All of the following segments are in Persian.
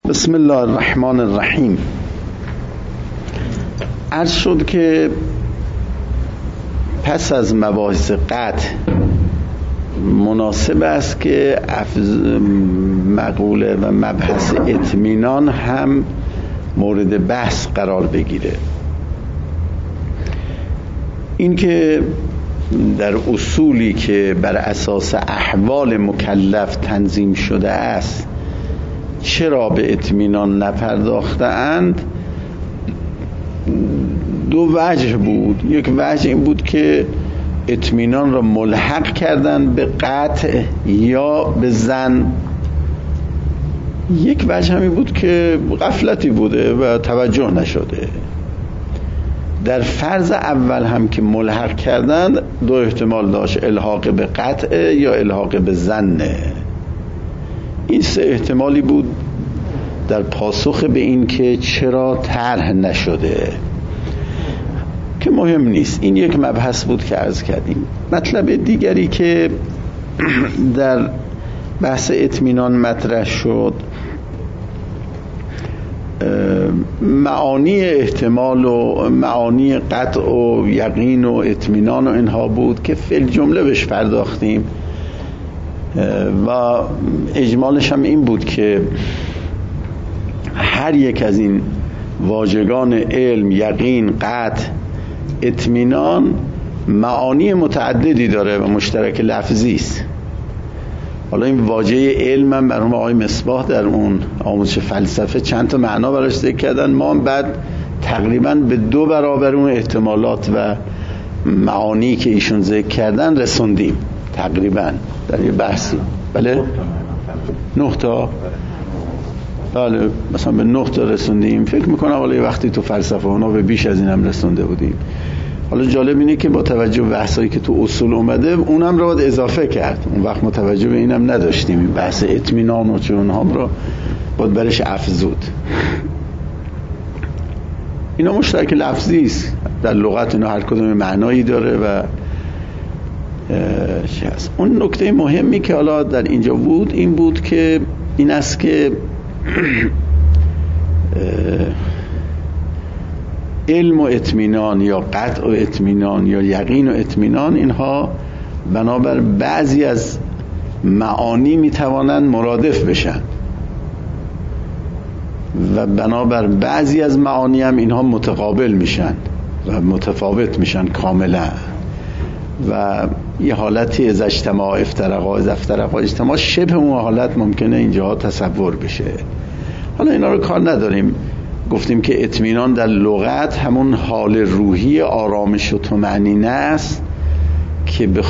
بسم الله الرحمن الرحیم. عرض شد که پس از مباحث قطع مناسب است که مقوله و مبحث اطمینان هم مورد بحث قرار بگیره. این که در اصولی که بر اساس احوال مکلف تنظیم شده است چرا به اطمینان نپرداختند، دو وجه بود. یک وجه این بود که اطمینان را ملحق کردن به قطع یا به ظن. یک وجه همین بود که غفلتی بوده و توجه نشده. در فرض اول هم که ملحق کردند دو احتمال داشت، الحاق به قطع یا الحاق به ظن. این سه احتمالی بود در پاسخ به این که چرا طرح نشده، که مهم نیست. این یک مبحث بود که عرض کردیم. مطلب دیگری که در بحث اطمینان مطرح شد معانی احتمال و معانی قطع و یقین و اطمینان و اینها بود که فی الجمله بهش پرداختیم و اجمالش هم این بود که هر یک از این واژگان علم، یقین، قطع، اطمینان معانی متعددی داره و مشترک لفظی است. حالا این واژه علم هم مرحوم آقای مصباح در اون آموزش فلسفه چند تا معنا براش ذکر کردن. ما هم بعد تقریبا به 2 برابر اون احتمالات و معانی که ایشون ذکر کردن رسوندیم تقریبا در یه بحثی. بله 9 تا، بله مثلا به 9 تا رسوندیم. فکر میکنم حالا یه وقتی تو فلسفه اونا به بیش از این هم رسونده بودیم. حالا جالب اینه که با توجه به بحثایی که تو اصول اومده اونم رو باید اضافه کرد. اون وقت متوجه به اینم نداشتیم، این بحث اطمینان و چون هم رو باید برش افزود. اینا مشترک لفظی است در لغت، اینا هر کدوم معنایی داره و اون نکته مهمی که حالا در اینجا بود این بود که این است که علم و اطمینان یا قطع و اطمینان یا یقین و اطمینان اینها بنابر بعضی از معانی میتوانند مرادف بشن و بنابر بعضی از معانی هم اینها متقابل میشن و متفاوت میشن کاملا و یه حالتی از اجتماع افترقا، از افترقا اجتماع، شبه اون حالت ممکنه اینجا تصور بشه. حالا اینا رو کار نداریم. گفتیم که اطمینان در لغت همون حال روحی آرامش و طمأنینه است که به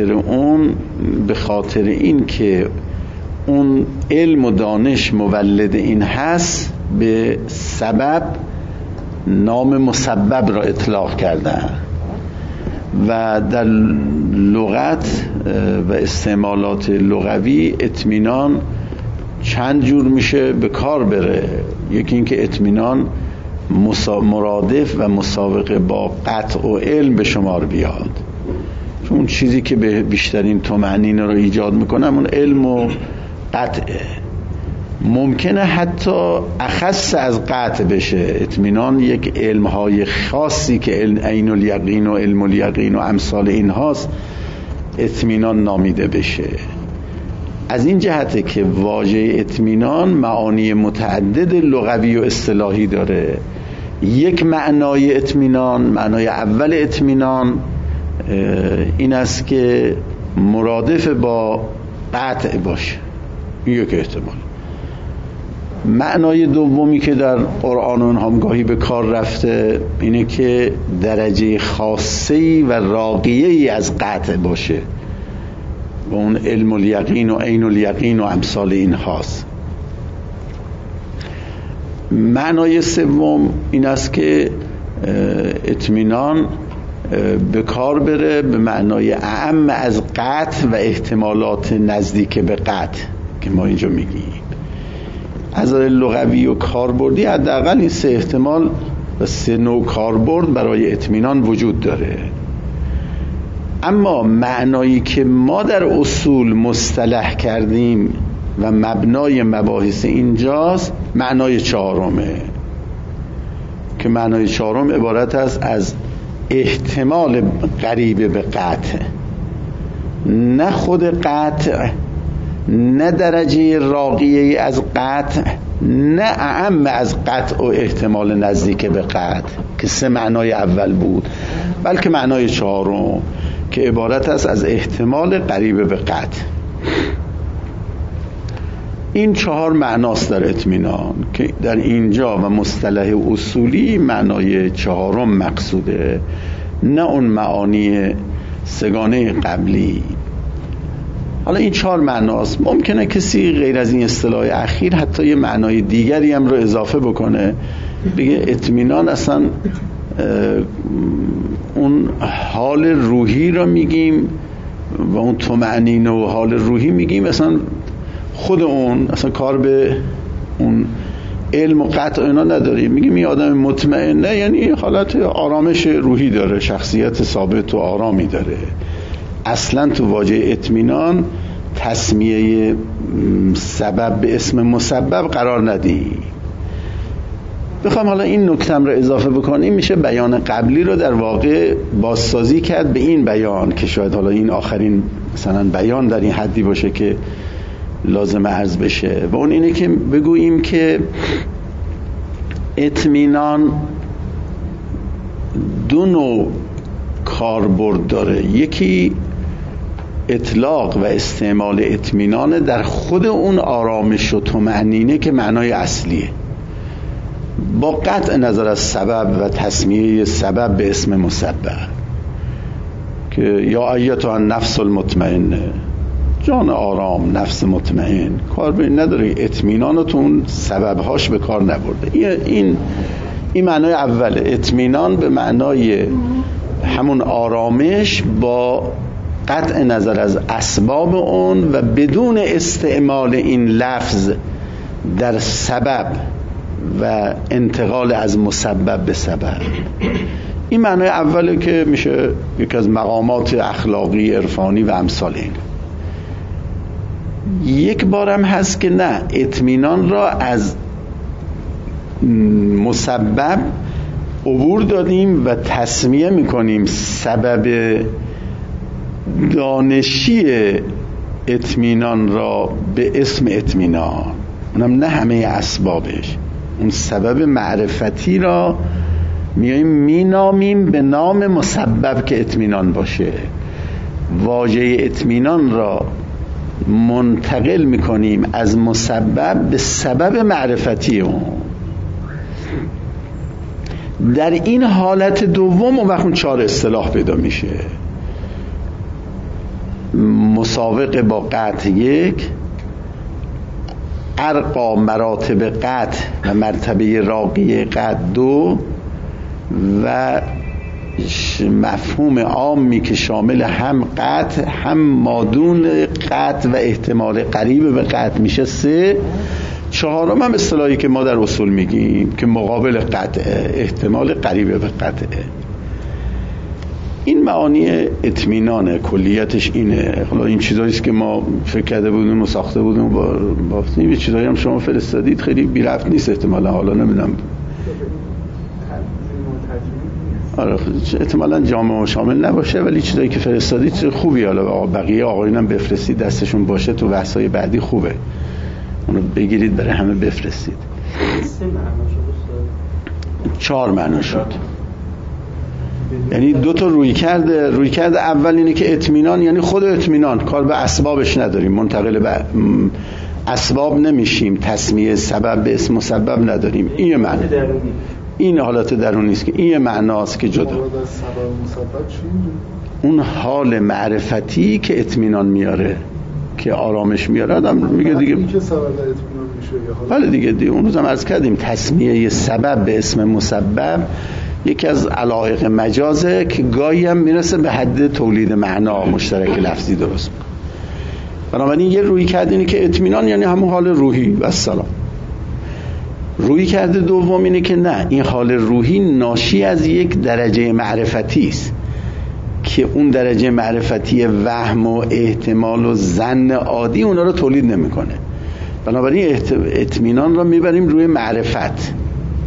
خاطر این که اون علم و دانش مولد این هست به سبب نام مسبب را اطلاق کردن و در لغت و استعمالات لغوی اطمینان چند جور میشه به کار بره. یکی این که اطمینان مرادف و مسابقه با قطع و علم به شمار بیاد، چون اون چیزی که به بیشترین طمأنینه رو ایجاد میکنه اون علم و قطعه. ممکنه حتی اخص از قطع بشه. اطمینان یک علمهای خاصی که عین الیقین و علم الیقین و امثال این هاست اطمینان نامیده بشه. از این جهته که واژه اطمینان معانی متعدد لغوی و اصطلاحی داره. یک معنای اطمینان، معنای اول اطمینان این است که مرادف با قطع باشه، یک احتمال. معنای دومی که در قرآن اونها گاهی به کار رفته اینه که درجه خاصی و راقیه‌ای از قطع باشه و اون علم الیقین و عین الیقین و امثال این هاست. معنای سوم این است که اطمینان به کار بره به معنای اعم از قطع و احتمالات نزدیک به قطع که ما اینجا میگیم. از نظر لغوی و کاربردی حداقل این 3 احتمال و 3 نوع کاربرد برای اطمینان وجود داره. اما معنایی که ما در اصول مصطلح کردیم و مبنای مباحث اینجاست معنای چهارمه که معنای چهارم عبارت است از احتمال قریب به قطع، نه خود قطع، نه درجه راقیه از قطع، نه اعم از قطع و احتمال نزدیک به قطع که سه معنای اول بود، بلکه معنای چهارم که عبارت است از احتمال قریب به قطع. این چهار معناست در اطمینان که در اینجا و مصطلح اصولی معنای چهارم مقصوده، نه اون معانی سگانه قبلی. حالا این چهار معناست. ممکنه کسی غیر از این اصطلاح اخیر حتی یه معنای دیگری هم رو اضافه بکنه، بگه اطمینان اصلا اون حال روحی رو میگیم و اون طمأنینه و حال روحی میگیم، اصلا خود اون اصلا کار به اون علم و قطع اینا نداریم، میگیم این آدم مطمئنه یعنی حالت آرامش روحی داره، شخصیت ثابت و آرامی داره. اصلا تو واژه اطمینان تسمیه سبب به اسم مسبب قرار ندیم. بخوام حالا این نکتم رو اضافه بکنیم، میشه بیان قبلی رو در واقع بازسازی کرد به این بیان که شاید حالا این آخرین مثلا بیان در این حدی باشه که لازم عرض بشه، و اون اینه که بگوییم که اطمینان دو نوع کاربرد داره. یکی اطلاق و استعمال اطمینان در خود اون آرامش و طمأنینه که معنای اصلیه، با قطع نظر از سبب و تسمیه سبب به اسم مسبب، که یا ایتها النفس المطمئنه، جان آرام، نفس مطمئن، کار به این نداره اطمینان تو اون سببهاش به کار نبرده. این معنای اوله، اطمینان به معنای همون آرامش با قطع نظر از اسباب اون و بدون استعمال این لفظ در سبب و انتقال از مسبب به سبب. این معنای اوله که میشه یکی از مقامات اخلاقی عرفانی و امثال این. یک بارم هست که نه، اطمینان را از مسبب عبور دادیم و تسمیه میکنیم سبب دانشی اطمینان را به اسم اطمینان، اونم نه همه اسبابش، اون سبب معرفتی را میاییم مینامیم به نام مسبب که اطمینان باشه. واژه اطمینان را منتقل میکنیم از مسبب به سبب معرفتی اون. در این حالت دوم اون وقت 4 اصطلاح پیدا میشه: مساوق با قطع 1، ارقا مراتب قطع و مرتبه راقی قطع 2، و مفهوم عامی که شامل هم قطع هم مادون قطع و احتمال قریب به قطع میشه 3. 4م هم اصطلاحی که ما در اصول میگیم که مقابل قطع، احتمال قریب به قطع. این معانی اطمینانه، کلیتش اینه. حالا این چیزاییست که ما فکر کرده بودیم و ساخته بودیم با این چیزایی هم شما فرستادید خیلی بی رفت نیست احتمالا، حالا نمیدونم آره احتمالا جامع و شامل نباشه، ولی چیزایی که فرستادید خوبی. حالا بقیه آقایونم بفرستید دستشون باشه، تو بحثای بعدی خوبه اونو بگیرید برای همه بفرستید. 4 معنا شد. یعنی 2 تا روی کرده اول اینه که اطمینان یعنی خود اطمینان، کار به اسبابش نداریم، منتقل به اسباب نمیشیم، تسمیه سبب به اسم مسبب نداریم. این معنی، این حالت درونی است که این معناست که جدا. اون حال معرفتی که اطمینان میاره، که آرامش میاره. آدم میگه دیگه این که سبب اطمینان میشه. بله دیگه اون روز هم عرض کردیم تسمیه سبب به اسم مسبب یکی از علایق مجازه که گاهی هم میرسه به حد تولید معنا مشترک لفظی درست. بنابراین یه روی کرد اینه که اطمینان یعنی همون حال روحی و السلام. روی کرده دوم اینه که نه، این حال روحی ناشی از یک درجه معرفتی است که اون درجه معرفتی وهم و احتمال و ظن عادی اونا رو تولید نمیکنه. بنابراین اطمینان را میبریم روی معرفت.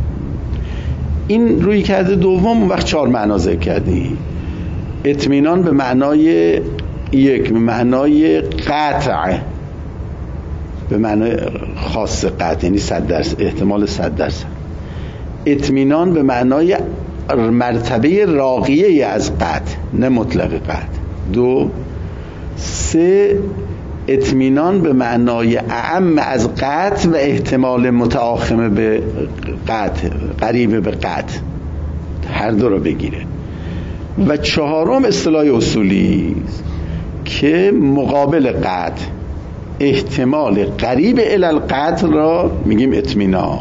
این روی کرده دوم اون وقت 4 معنا ذکر کردی. اطمینان به معنای یک، به معنای قطع، به معنای خاص قطع، یعنی 100%، احتمال 100%. اطمینان به معنای مرتبه راقیه از قطع، نه مطلق قطع. 2. 3. اطمینان به معنای اعم از قطع و احتمال متآخم به قطع، قریب به قطع، هر دو رو بگیره. و 4 اصطلاح اصولی که مقابل قطع، احتمال قریب الی القطع را میگیم اطمینان،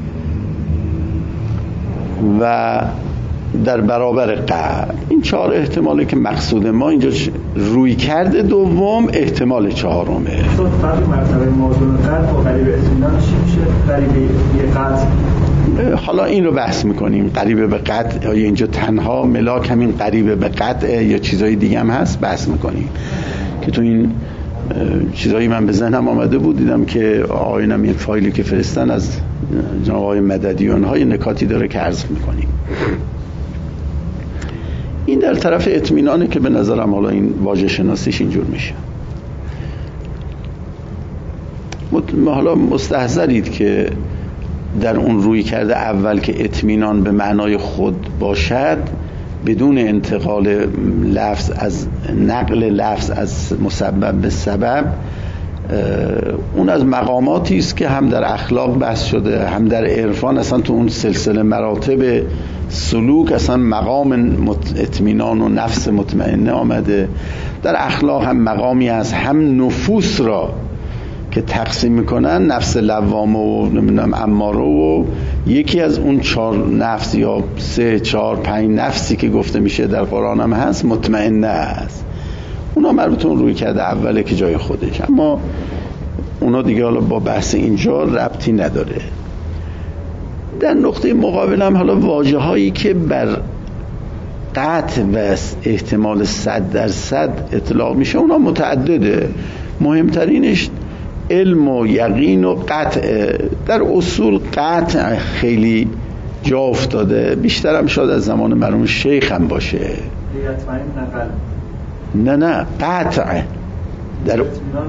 و در برابر قطع. این 4 احتمالی که مقصود ما اینجا روی کرده دوم احتمال 4. فرق مرتبه موازن قطع و قریب اطمینان چی میشه؟ قریب قطع. حالا این رو بحث میکنیم. قریب به قطع، یا اینجا تنها ملاک همین قریب به قطع یا چیزای دیگه هم هست، بحث میکنیم. که تو این چیزایی من به ذهنم آمده بود، دیدم که آقایونم این فایلی که فرستن از جناب آقای مددی و اونها یه نکاتی داره که عرض میکنیم. این در طرف اطمینانه که به نظرم حالا این واژه شناسیش اینجور میشه. حالا مستحضرید که در اون روی کرده اول که اطمینان به معنای خود باشد، بدون انتقال لفظ از نقل لفظ از مسبب به سبب، اون از مقاماتی است که هم در اخلاق بحث شده، هم در عرفان. اصلا تو اون سلسله مراتب سلوک اصلا مقام اطمینان و نفس مطمئنه آمده. در اخلاق هم مقامی از هم نفوس را که تقسیم میکنن، نفس لوامه و نمیدونم اماره، و یکی از اون 4 نفس یا 3 4 5 نفسی که گفته میشه در قرآن هم هست، مطمئنه است. اونا مربوط اون روی کرده اوله که جای خودش، اما اونا دیگه حالا با بحث اینجا ربطی نداره. در نقطه مقابل هم حالا واژه هایی که بر قطع و احتمال 100% اطلاق میشه اونا متعدده. مهمترینش علم و یقین و قطع. در اصول قطع خیلی جا افتاده، بیشترم شاید از زمان مرحوم شیخ هم باشه. نه قطع در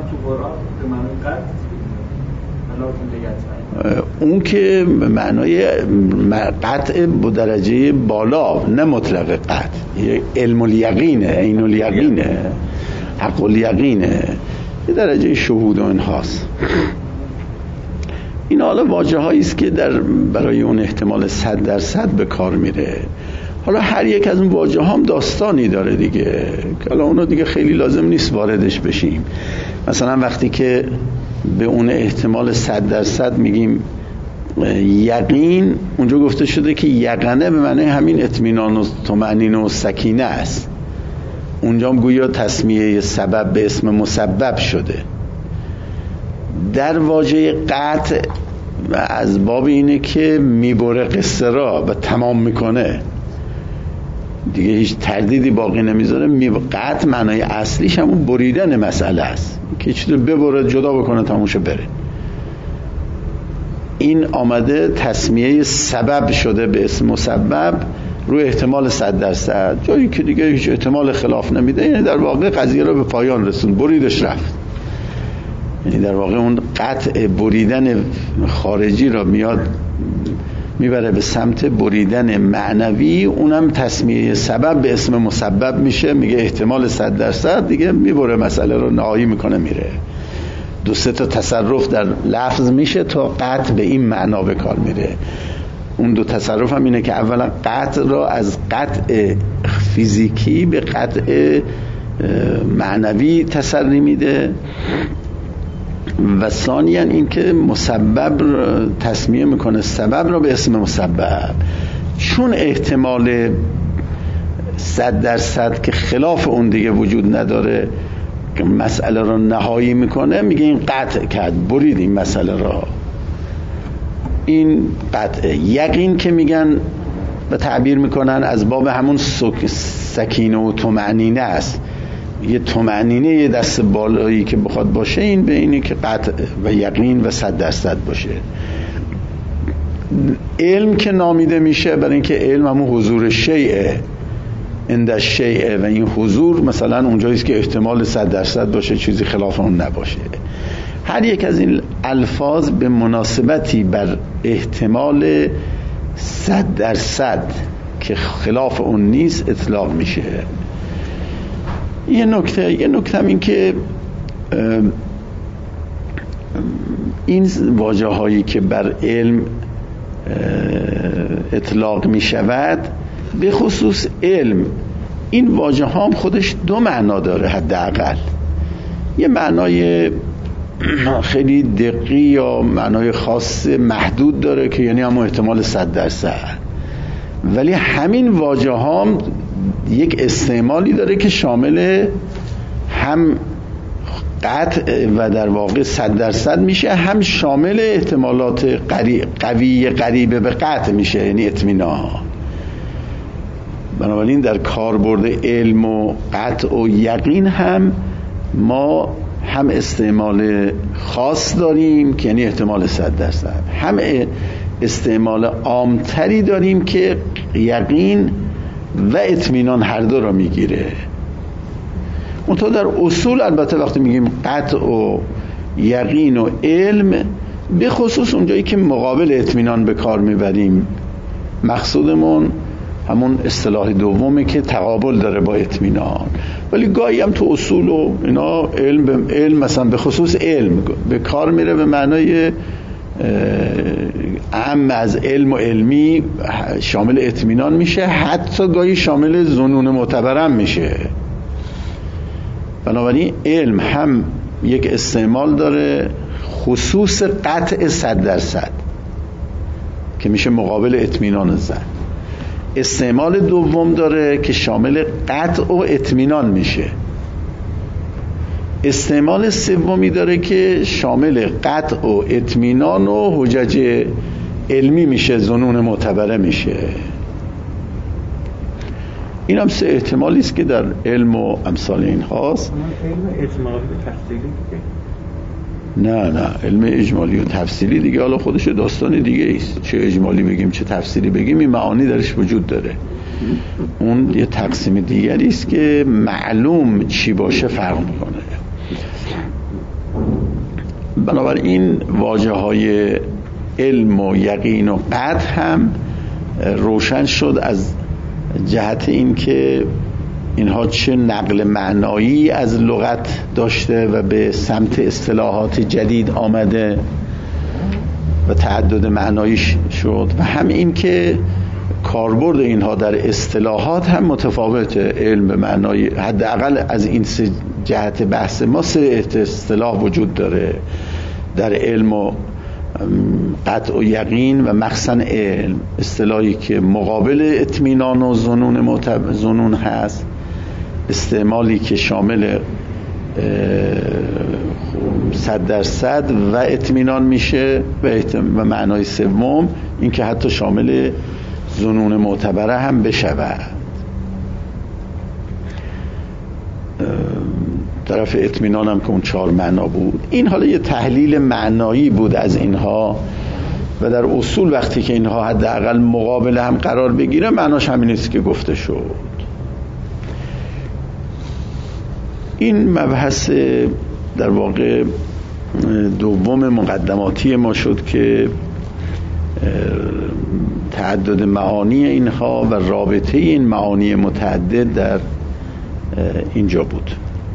اون که معنای قطع با درجه بالا، نه مطلق قطع. علم الیقینه، عین الیقینه، حق الیقینه، یه درجه شهود و اینهاست. این حالا واژه هایی است که برای اون احتمال 100% به کار میره. حالا هر یک از اون واژه ها هم داستانی داره دیگه، که حالا اونو دیگه خیلی لازم نیست واردش بشیم. مثلا وقتی که به اون احتمال 100% میگیم یقین، اونجا گفته شده که یقنه به معنی همین اطمینان و طمأنینه و سکینه است. اونجا هم گویا تسمیه سبب به اسم مسبب شده. در واژه قطع از باب اینه که میبره قصه را و تمام میکنه، دیگه هیچ تردیدی باقی نمیذاره. قطع معنای اصلیش همون بریدن مسئله است، که چیزی ببره، جدا بکنه، تمومشه بره. این آمده تسمیه سبب شده به اسم مسبب روی احتمال 100%، جایی که دیگه هیچ احتمال خلاف نمیده. یعنی در واقع قضیه رو به پایان رسون، بریدش رفت. یعنی در واقع اون قطع بریدن خارجی را میبره به سمت بریدن معنوی، اونم تسمیه سبب به اسم مسبب میشه. میگه احتمال 100% دیگه میبره مسئله رو نهایی میکنه، میره. 2-3 تا تصرف در لفظ میشه تا قطع به این معنا به کار میره. اون 2 تصرف هم اینه که اولا قطع را از قطع فیزیکی به قطع معنوی تسری میده، و ثانیاً این که مسبب را تسمیه میکنه سبب را به اسم مسبب. چون احتمال 100% که خلاف اون دیگه وجود نداره که مسئله را نهایی میکنه، میگه این قطع کرد، برید این مسئله را. این قطع. یقین که میگن و تعبیر میکنن از باب همون سکینه و طمأنینه است، یه طمأنینه یه دست بالایی که بخواد باشه این به اینه که قطع و یقین و 100% باشه. علم که نامیده میشه برای اینکه علم همون حضور شیء عند شیء و این حضور مثلا اونجاییست که احتمال 100% باشه، چیزی خلاف اون نباشه. هر یک از این الفاظ به مناسبتی بر احتمال 100% که خلاف اون نیست اطلاق میشه. یه نکته این که این واژه هایی که بر علم اطلاق می شود، به خصوص علم، این واژه ها هم خودش دو معنا داره. حداقل یه معنای خیلی دقیق یا معنای خاص محدود داره که یعنی همون احتمال 100%، ولی همین واژه ها هم یک استعمالی داره که شامل هم قطع و در واقع 100% میشه، هم شامل احتمالات قوی قریبه به قطع میشه، یعنی اطمینان. بنابراین در کاربرد علم و قطع و یقین هم ما هم استعمال خاص داریم که یعنی احتمال 100%، هم استعمال عامتری داریم که یقین و اطمینان هر دو را میگیره. منتها در اصول البته وقتی میگیم قطع و یقین و علم، به خصوص اونجایی که مقابل اطمینان به کار میبریم، مقصودمون همون اصطلاح دومه که تقابل داره با اطمینان. ولی گاهی هم تو اصول و اینا علم مثلا به خصوص علم به کار میره به معنای اهم از علم و علمی، شامل اطمینان میشه، حتی گاهی شامل ظنون معتبرم میشه. بنابراین علم هم یک استعمال داره خصوص قطع 100% که میشه مقابل اطمینان زن، استعمال دوم داره که شامل قطع و اطمینان میشه، استعمال سومی داره که شامل قطع و اطمینان و حجج علمی میشه، ظنون معتبره میشه. این هم 3 احتمالی است که در علم و امثال این هاست. علم اجمالی و تفصیلی دیگه؟ نه علم اجمالی و تفصیلی دیگه حالا خودش داستان دیگه است. چه اجمالی بگیم چه تفصیلی بگیم این معانی درش وجود داره. اون یه تقسیم دیگری است که معلوم چی باشه فرق میکنه. بنابراین واژه های علم و یقین و قطع هم روشن شد از جهت این که اینها چه نقل معنایی از لغت داشته و به سمت اصطلاحات جدید آمده و تعدد معناییش شد، و هم این که کاربرد اینها در اصطلاحات هم متفاوته. علم به معنای حداقل از این 3 جهت بحث ما 3 اصطلاح وجود داره در علم و قطع و یقین و مخزن علم. اصطلاحی که مقابل اطمینان و ظنون هست، استعمالی که شامل 100% و اطمینان میشه، و معنای سوم این که حتی شامل ظنون معتبره هم بشود. طرف اطمینان هم که اون 4 معنا بود. این حالا یه تحلیل معنایی بود از اینها، و در اصول وقتی که اینها حداقل مقابل هم قرار بگیره معناش همین است که گفته شد. این مبحث در واقع دوم مقدماتی ما شد که تعدد معانی اینها و رابطه این معانی متعدد در اینجا بود.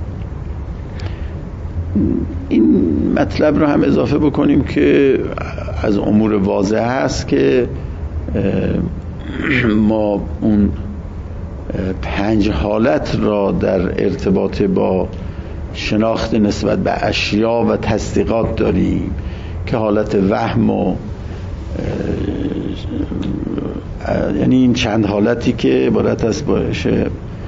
این مطلب رو هم اضافه بکنیم که از امور واضح هست که ما اون 5 حالت را در ارتباط با شناخت نسبت به اشیا و تصدیقات داریم که حالت وهم و یعنی این چند حالتی که عبارت است باشه.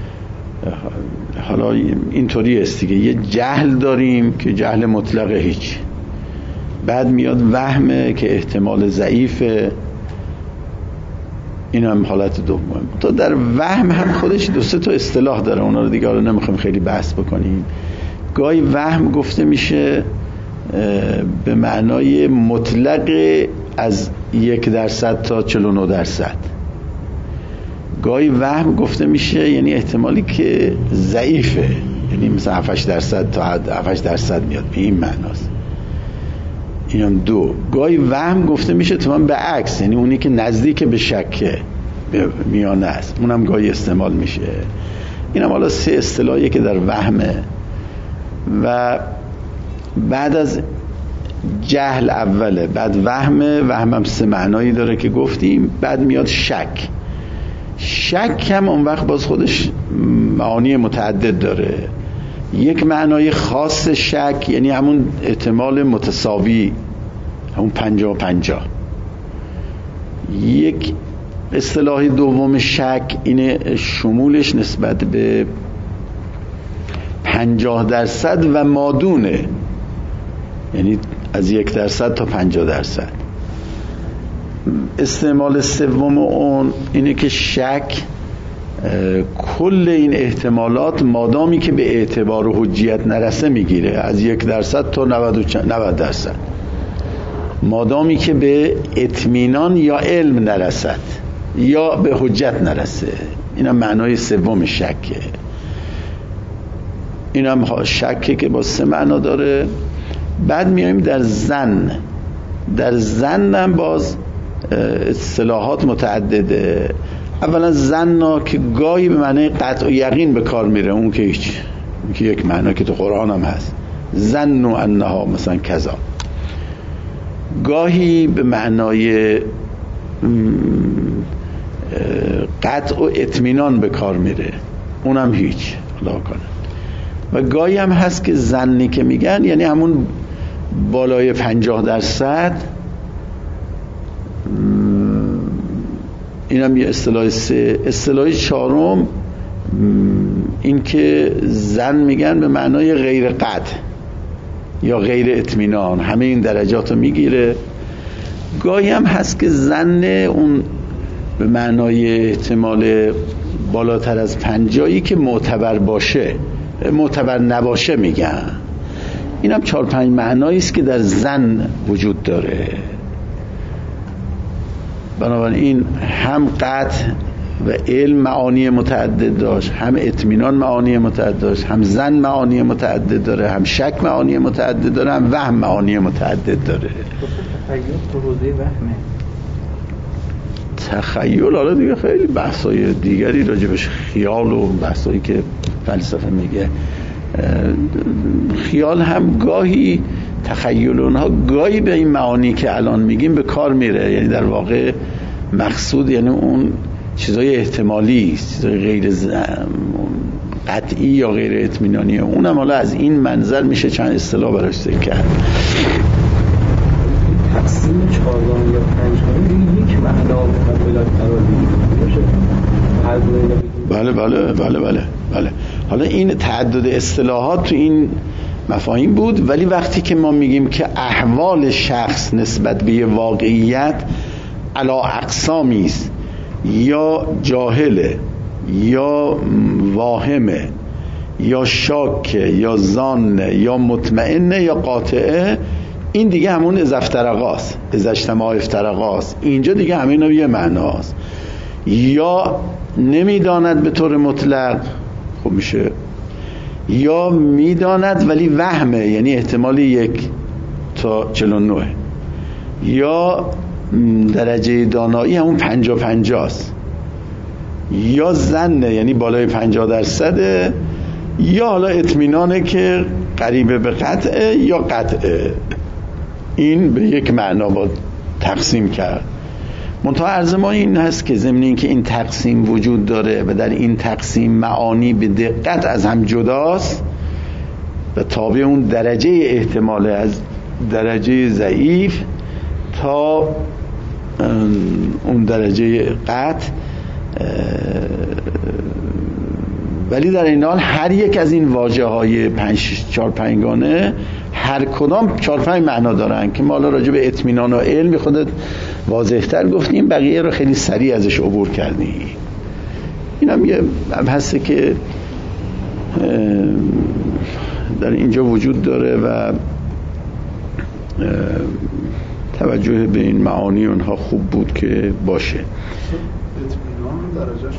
حالا اینطوری است دیگه، یه جهل داریم که جهل مطلقه هیچ، بعد میاد وهمه که احتمال ضعیفه، این هم حالت دوم. تا در وهم هم خودش 2-3 تا اصطلاح داره، اونا رو دیگه حالا نمیخوایم خیلی بحث بکنیم. گاهی وهم گفته میشه به معنای مطلق از 1% تا 49%. گاهی وهم گفته میشه یعنی احتمالی که ضعیفه، یعنی مثلا 7% تا 7% میاد، به این معناست. این هم 2. گاهی وهم گفته میشه تمام به عکس، یعنی اونی که نزدیک به شک میانه است، اونم گاهی استعمال میشه. این هم حالا 3 اصطلاحی که در وهمه. و بعد از جهل اوله، بعد وهمه، وهم هم 3 معنایی داره که گفتیم. بعد میاد شک. شک هم اون وقت باز خودش معانی متعدد داره. یک معنای خاص شک یعنی همون احتمال متساوی، همون 50-50. یک اصطلاح دوم شک اینه شمولش نسبت به 50% و مادونه، یعنی از 1% تا 50%. استعمال سوم اون اینه که شک کل این احتمالات مادامی که به اعتبار و حجیت نرسه میگیره، از 1% تا 90%، مادامی که به اطمینان یا علم نرسد یا به حجت نرسه. این هم معنای سوم شکه. این هم شکه که با 3 معنا داره. بعد میایم در ظن. در ظن هم باز اصطلاحات متعدده. اولا ظن که گاهی به معنی قطع و یقین به کار میره، اون که هیچ، اون که یک معنا که تو قرآن هم هست، ظن انها مثلا کذا. گاهی به معنای قطع و اطمینان به کار میره، اونم هیچ، الله کنه. و گاهی هم هست که ظنی که میگن یعنی همون بالای 50%. این هم یه اصطلاح 3. اصطلاح 4 این که ظن میگن به معنای غیر قطع یا غیر اطمینان، همه این درجات رو میگیره. گاهی هم هست که ظن اون به معنای احتمال بالاتر از 50 که معتبر باشه، معتبر نباشه میگن. این هم 4-5 معنایی است که در ظن وجود داره. بنابراین هم قطع و علم معانی متعدد داشت، هم اطمینان معانی متعدد داشت، هم ظن معانی متعدد داره، هم شک معانی متعدد داره، هم وهم معانی متعدد داره. تخیل تو حوزه وهمه. تخیل حالا دیگه خیلی بحثای دیگری راجبش، خیال و بحثایی که فلسفه میگه. خیال هم گاهی، تخیل اونها گاهی به این معانی که الان میگیم به کار میره، یعنی در واقع مقصود یعنی اون چیزای احتمالی، چیزای غیر قطعی یا غیر اطمینانی. اونم حالا از این منظر میشه چند اصطلاح براش ذکر کرد. تقسیم 4 یا 5 دیگه یک معنا مقابل قرار بله. حالا این تعدد اصطلاحات تو این مفاهیم بود، ولی وقتی که ما میگیم که احوال شخص نسبت به یه واقعیت علا اقسامی است، یا جاهله یا واهمه یا شاکه یا ظانه یا مطمئنه یا قاطعه، این دیگه همون از افترقاست، از اجتماع افترقاست. اینجا دیگه همه اینا یه معناست. یا نمیداند به طور مطلق، خب میشه، یا میداند ولی وهمه، یعنی احتمال 1 تا 49، یا درجه دانایی همون 50-50 است، یا ظنه یعنی بالای 50%، یا حالا اطمینانه که قریبه به قطعه یا قطعه. این به یک معنا با تقسیم کرد. منتها عرض ما این هست که ضمن این که این تقسیم وجود داره و در این تقسیم معانی به دقت از هم جداست و تابع اون درجه احتماله، از درجه ضعیف تا اون درجه قطع، ولی در این حال هر یک از این واژه های 4-5 گانه هر کدام 4-5 معنا دارن که ما حالا راجع به اطمینان و علم خودت واضح‌تر گفتیم، بقیه رو خیلی سریع ازش عبور کردیم. این هم یه مبحثه که در اینجا وجود داره و توجه به این معانی اونها خوب بود که باشه. اطمینان درجهش رو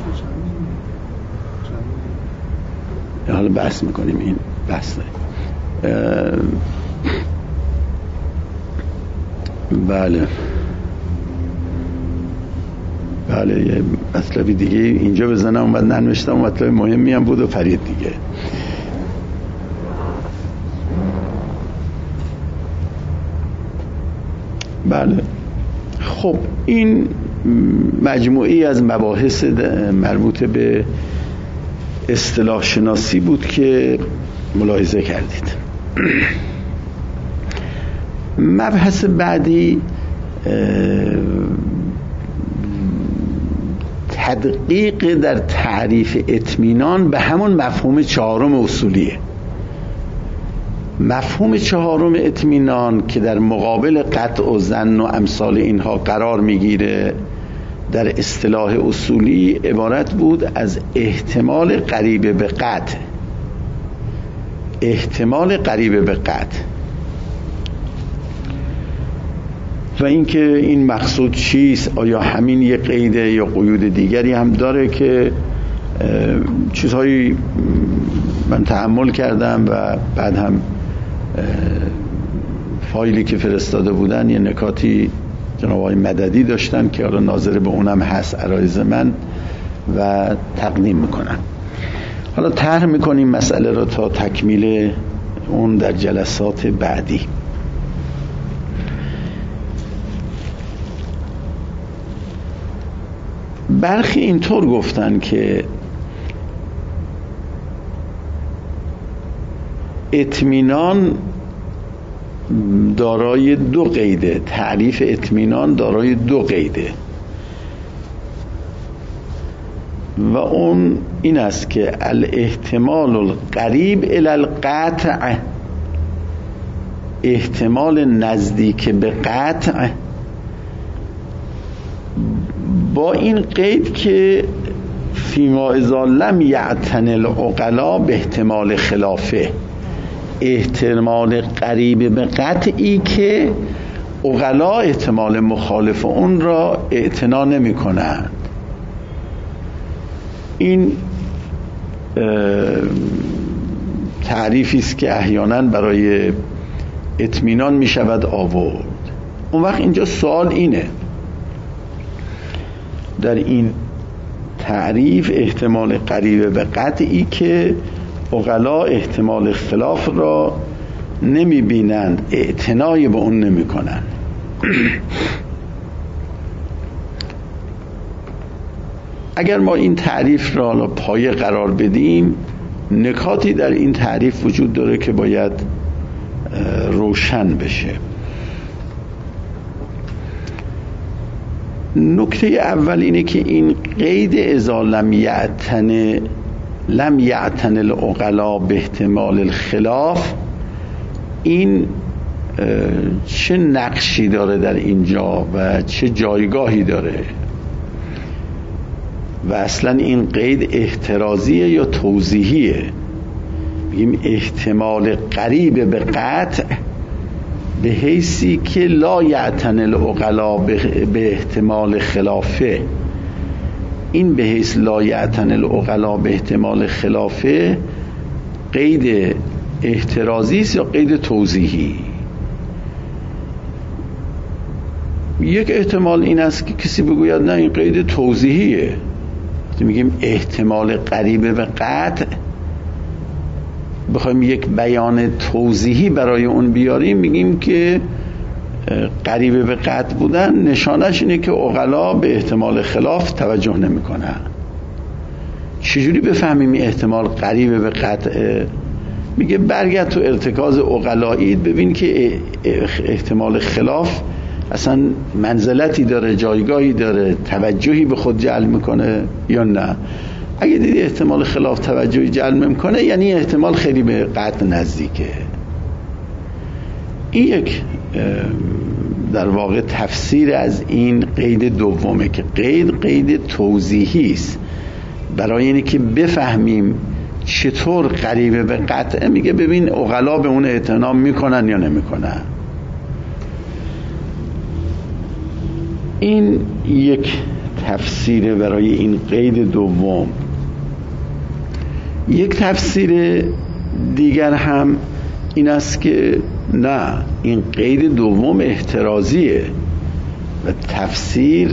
چند حالا بحث میکنیم، این بحث بله یه مطلبی دیگه اینجا بزنم اومد ننوشتم، مطلب مهمی هم بود و فرید دیگه. بله خب این مجموعی از مباحث مربوط به اصطلاح شناسی بود که ملاحظه کردید. مبحث بعدی تدقیق در تعریف اطمینان به همون مفهوم چهارم اصولیه. مفهوم چهارم اطمینان که در مقابل قطع و ظن و امثال اینها قرار میگیره در اصطلاح اصولی عبارت بود از احتمال قریب به قطع. احتمال قریب به قطع و اینکه این مقصود چیست، آیا همین یک قیده یا قیود دیگری هم داره که چیزهایی من تأمل کردم و بعد هم فایلی که فرستاده بودن یه نکاتی جناب آقای مددی داشتن که حالا ناظر به اونم هست عرایض من و تقدیم میکنم. حالا طرح میکنیم مسئله رو تا تکمیل اون در جلسات بعدی. برخی اینطور گفتن که اطمینان دارای دو قیده، تعریف اطمینان دارای دو قیده و اون این است که الاحتمال القریب الی القطع، احتمال نزدیک به قطع، با این قید که فیما اذا لم یعتن العقلا به احتمال خلافه، احتمال قریب به قطعی که عقلا احتمال مخالف اون را اعتنا نمی کنند. این تعریفی است که احیانا برای اطمینان می شود آورد. اون وقت اینجا سوال اینه، در این تعریف احتمال قریب به قطعی که عقلا احتمال خلاف را نمی بینند، اعتنای به اون نمی کنند. اگر ما این تعریف را پایه قرار بدیم، نکاتی در این تعریف وجود داره که باید روشن بشه. نکته اول اینه که این قید اذا لم یعتن العقلا به احتمال الخلاف، این چه نقشی داره در اینجا و چه جایگاهی داره و اصلا این قید احترازیه یا توضیحیه؟ بگیم احتمال قریب به قطع به حیثی که لا یعتن العقلا به احتمال خلافه، این به حیث لا یعتن العقلا به احتمال خلافه قید احترازی است یا قید توضیحی؟ یک احتمال این است که کسی بگوید نه این قید توضیحیه. میگیم احتمال قریب به قطع، بخوایم یک بیان توضیحی برای اون بیاریم، میگیم که قریب به قطع بودن نشانش اینه که عقلا به احتمال خلاف توجه نمی کنن. چجوری بفهمیم این احتمال قریب به قطع؟ میگه برگرد تو ارتکاز عقلایی، ببین که احتمال خلاف اصلا منزلتی داره، جایگاهی داره، توجهی به خود جلب میکنه یا نه. اگه دیدی احتمال خلاف توجهی جلب میکنه، یعنی احتمال خیلی به قطع نزدیکه. این یک در واقع تفسیر از این قید دومه که قید توضیحی است برای اینی که بفهمیم چطور قریبه به قطعه. میگه ببین عقلا به اون اعتنا میکنن یا نمیکنن. این یک تفسیره برای این قید دوم. یک تفسیر دیگر هم این است که نه، این قید دوم احترازیه و تفسیر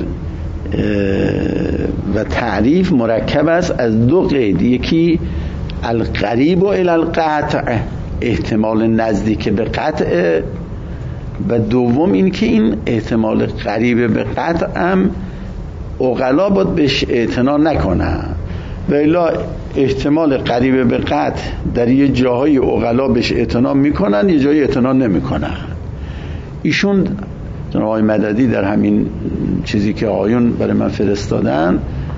و تعریف مرکب است از دو قید. یکی القریب و الی القطع، احتمال نزدیک به قطع، و دوم این که این احتمال قریب به قطع هم عقلا باید بهش اعتنا نکنن و الا احتمال قریب به قطع در یه جاهای عقلا بهش اعتنا میکنن، یه جایی اعتنا نمیکنن. ایشون جناب آقای مددی در همین چیزی که آقایون برای من فرستادن،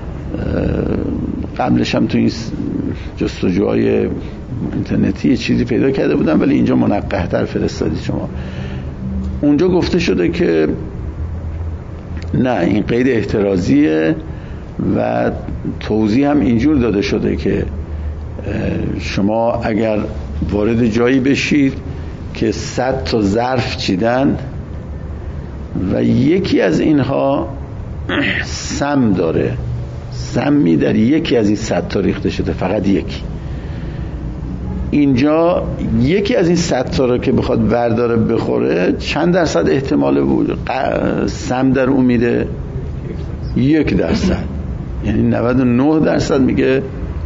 قبلش هم تو این جستجوهای اینترنتی چیزی پیدا کرده بودم ولی اینجا منقح‌تر فرستادید شما. اونجا گفته شده که نه، این قید احترازیه و توضیح هم اینجور داده شده که شما اگر وارد جایی بشید که 100 تا ظرف چیدن و یکی از اینها سم داره، سمی در یکی از این 100 تا ریخته شده، فقط یکی، اینجا یکی از این 100 تا رو که بخواد برداره بخوره چند درصد احتمال بود سم در اون میده؟ 1%. یعنی 99% میگه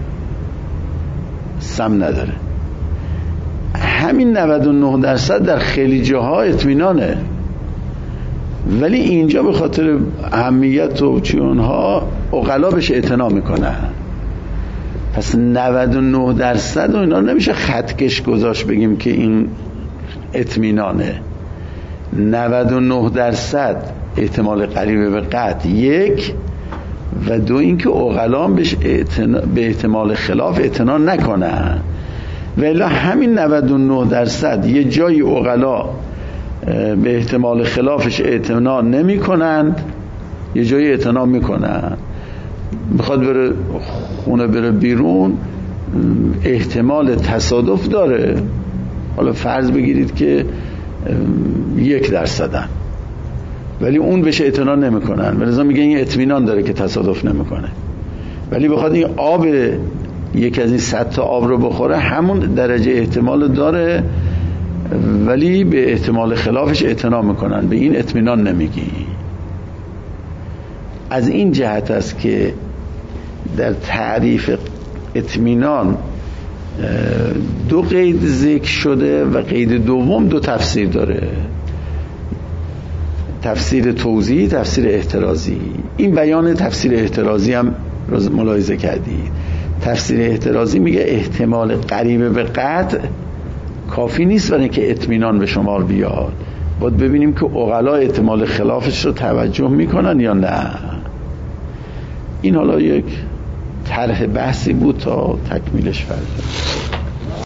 سم نداره. همین 99% در خیلی جاها اطمینانه، ولی اینجا به خاطر اهمیت و چونها عقلا بهش اعتنا میکنن. پس 99% و اینا نمیشه خطکش گذاشت بگیم که این اطمینانه. 99% احتمال قریب به قطع 1 و 2 اینکه عقلا بهش به احتمال خلاف اعتنا نکنن. ولی همین 99% یه جایی عقلا به احتمال خلافش اعتنا نمی کنند، یه جایی اعتنا میکنن. بخواد بره خونه بره بیرون احتمال تصادف داره، حالا فرض بگیرید که 1%، ولی اون بهش اعتنا نمیکنن، ولذا میگه این اطمینان داره که تصادف نمیکنه. ولی بخواد این آب یک از این 100 تا آب رو بخوره همون درجه احتمال داره، ولی به احتمال خلافش اعتنا میکنن، به این اطمینان نمیگی. از این جهت است که در تعریف اطمینان 2 قید ذکر شده و قید دوم 2 تفسیر داره، تفسیر توضیحی، تفسیر احترازی. این بیان تفسیر احترازی هم ملاحظه کردید. تفسیر احترازی میگه احتمال قریب به قطع کافی نیست برای که اطمینان به شمار بیاد، باید ببینیم که عقلا احتمال خلافش رو توجه میکنن یا نه. این حالا یک طرح بحثی بود تا تکمیلش فرض.